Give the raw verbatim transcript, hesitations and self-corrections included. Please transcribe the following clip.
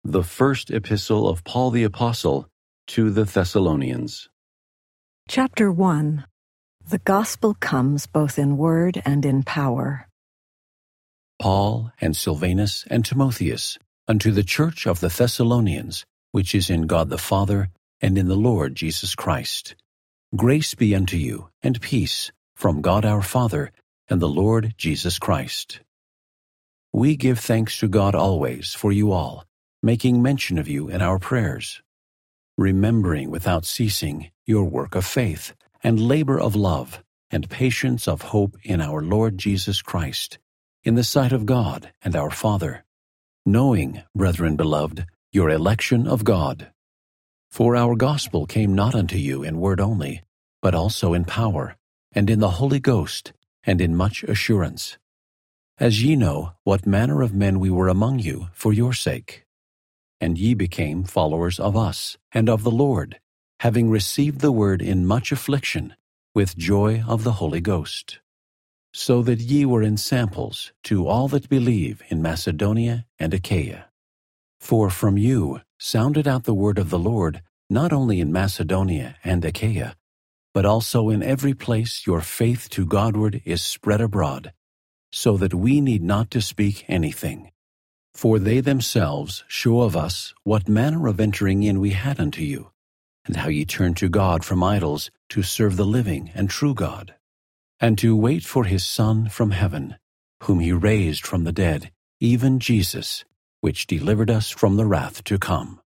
The First Epistle of Paul the Apostle to the Thessalonians. Chapter one. The Gospel comes both in word and in power. Paul and Silvanus and Timotheus, unto the church of the Thessalonians, which is in God the Father and in the Lord Jesus Christ. Grace be unto you, and peace, from God our Father and the Lord Jesus Christ. We give thanks to God always for you all, making mention of you in our prayers, remembering without ceasing your work of faith, and labor of love, and patience of hope in our Lord Jesus Christ, in the sight of God and our Father, knowing, brethren beloved, your election of God. For our gospel came not unto you in word only, but also in power, and in the Holy Ghost, and in much assurance, as ye know what manner of men we were among you for your sake. And ye became followers of us, and of the Lord, having received the word in much affliction, with joy of the Holy Ghost. So that ye were ensamples to all that believe in Macedonia and Achaia. For from you sounded out the word of the Lord, not only in Macedonia and Achaia, but also in every place your faith to Godward is spread abroad, so that we need not to speak anything. For they themselves show of us what manner of entering in we had unto you, and how ye turned to God from idols to serve the living and true God, and to wait for his Son from heaven, whom he raised from the dead, even Jesus, which delivered us from the wrath to come.